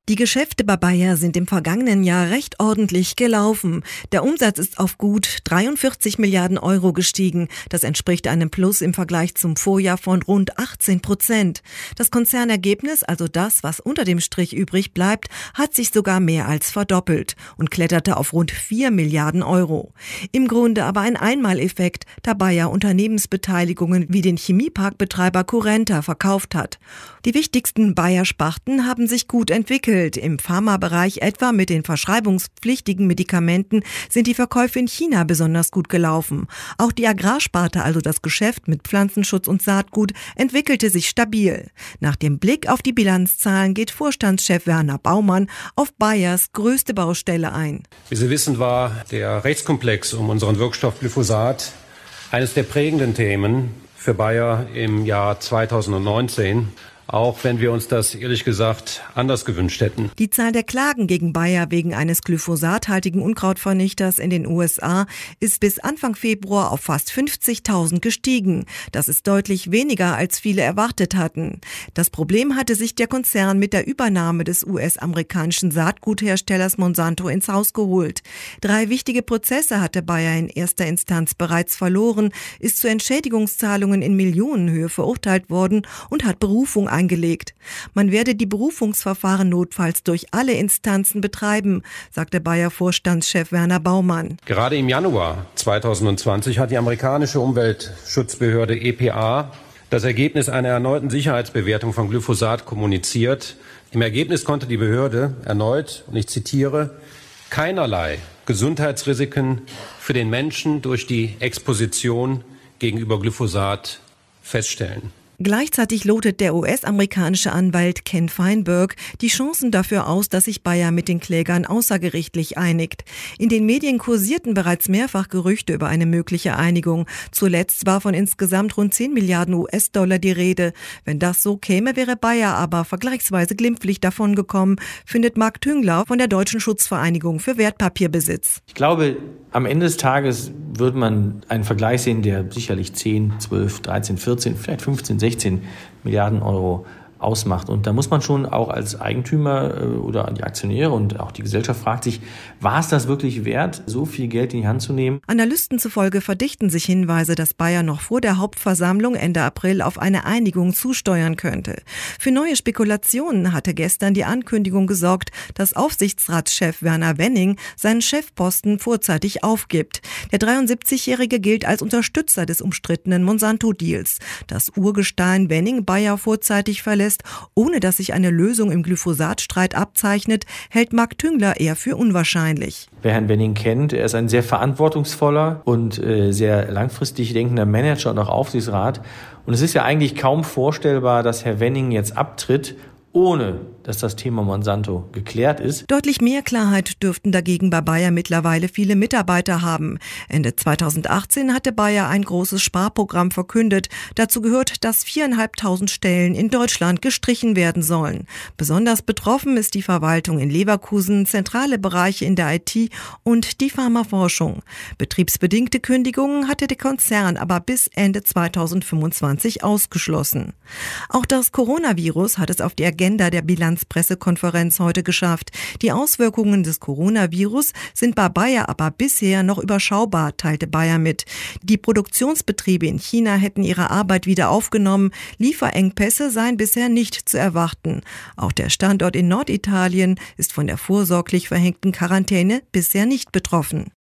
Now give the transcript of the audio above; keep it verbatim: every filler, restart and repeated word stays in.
Die Geschäfte bei Bayer sind im vergangenen Jahr recht ordentlich gelaufen. Der Umsatz ist auf gut dreiundvierzig Milliarden Euro gestiegen. Das entspricht einem Plus im Vergleich zum Vorjahr von rund achtzehn Prozent. Das Konzernergebnis, also das, was unter dem Strich übrig bleibt, hat sich sogar mehr als verdoppelt und kletterte auf rund vier Milliarden Euro. Im Grunde aber ein Einmaleffekt, da Bayer Unternehmensbeteiligungen wie den Chemieparkbetreiber Currenta verkauft hat. Die wichtigsten Bayer-Sparten haben sich gut entwickelt. Im Pharmabereich etwa mit den verschreibungspflichtigen Medikamenten sind die Verkäufe in China besonders gut gelaufen. Auch die Agrarsparte, also das Geschäft mit Pflanzenschutz und Saatgut, entwickelte sich stabil. Nach dem Blick auf die Bilanzzahlen geht Vorstandschef Werner Baumann auf Bayers größte Baustelle ein. Wie Sie wissen, war der Rechtskomplex um unseren Wirkstoff Glyphosat eines der prägenden Themen für Bayer im Jahr zweitausendneunzehn. Auch wenn wir uns das ehrlich gesagt anders gewünscht hätten. Die Zahl der Klagen gegen Bayer wegen eines glyphosathaltigen Unkrautvernichters in den U S A ist bis Anfang Februar auf fast fünfzigtausend gestiegen. Das ist deutlich weniger, als viele erwartet hatten. Das Problem hatte sich der Konzern mit der Übernahme des U S-amerikanischen Saatgutherstellers Monsanto ins Haus geholt. Drei wichtige Prozesse hatte Bayer in erster Instanz bereits verloren, ist zu Entschädigungszahlungen in Millionenhöhe verurteilt worden und hat Berufung eingelegt. Man werde die Berufungsverfahren notfalls durch alle Instanzen betreiben, sagte Bayer-Vorstandschef Werner Baumann. Gerade im Januar zweitausendzwanzig hat die amerikanische Umweltschutzbehörde E P A das Ergebnis einer erneuten Sicherheitsbewertung von Glyphosat kommuniziert. Im Ergebnis konnte die Behörde erneut, und ich zitiere, keinerlei Gesundheitsrisiken für den Menschen durch die Exposition gegenüber Glyphosat feststellen. Gleichzeitig lotet der U S-amerikanische Anwalt Ken Feinberg die Chancen dafür aus, dass sich Bayer mit den Klägern außergerichtlich einigt. In den Medien kursierten bereits mehrfach Gerüchte über eine mögliche Einigung. Zuletzt war von insgesamt rund zehn Milliarden U S-Dollar die Rede. Wenn das so käme, wäre Bayer aber vergleichsweise glimpflich davongekommen, findet Marc Tüngler von der Deutschen Schutzvereinigung für Wertpapierbesitz. Ich glaube, am Ende des Tages würde man einen Vergleich sehen, der sicherlich zehn, zwölf, dreizehn, vierzehn, vielleicht fünfzehn, sechzehn Milliarden Euro ausmacht. Und da muss man schon auch als Eigentümer oder die Aktionäre und auch die Gesellschaft fragt sich, war es das wirklich wert, so viel Geld in die Hand zu nehmen? Analysten zufolge verdichten sich Hinweise, dass Bayer noch vor der Hauptversammlung Ende April auf eine Einigung zusteuern könnte. Für neue Spekulationen hatte gestern die Ankündigung gesorgt, dass Aufsichtsratschef Werner Wenning seinen Chefposten vorzeitig aufgibt. Der dreiundsiebzigjährige gilt als Unterstützer des umstrittenen Monsanto-Deals. Das Urgestein Wenning Bayer vorzeitig verlässt, ohne dass sich eine Lösung im Glyphosatstreit abzeichnet, hält Marc Tüngler eher für unwahrscheinlich. Wer Herrn Wenning kennt, er ist ein sehr verantwortungsvoller und äh, sehr langfristig denkender Manager und auch Aufsichtsrat. Und es ist ja eigentlich kaum vorstellbar, dass Herr Wenning jetzt abtritt, ohne dass das Thema Monsanto geklärt ist. Deutlich mehr Klarheit dürften dagegen bei Bayer mittlerweile viele Mitarbeiter haben. Ende zweitausendachtzehn hatte Bayer ein großes Sparprogramm verkündet. Dazu gehört, dass viertausendfünfhundert Stellen in Deutschland gestrichen werden sollen. Besonders betroffen ist die Verwaltung in Leverkusen, zentrale Bereiche in der I T und die Pharmaforschung. Betriebsbedingte Kündigungen hatte der Konzern aber bis Ende zweitausendfünfundzwanzig ausgeschlossen. Auch das Coronavirus hat es auf die Agenda der Bilanzpressekonferenz heute geschafft. Die Auswirkungen des Coronavirus sind bei Bayer aber bisher noch überschaubar, teilte Bayer mit. Die Produktionsbetriebe in China hätten ihre Arbeit wieder aufgenommen. Lieferengpässe seien bisher nicht zu erwarten. Auch der Standort in Norditalien ist von der vorsorglich verhängten Quarantäne bisher nicht betroffen.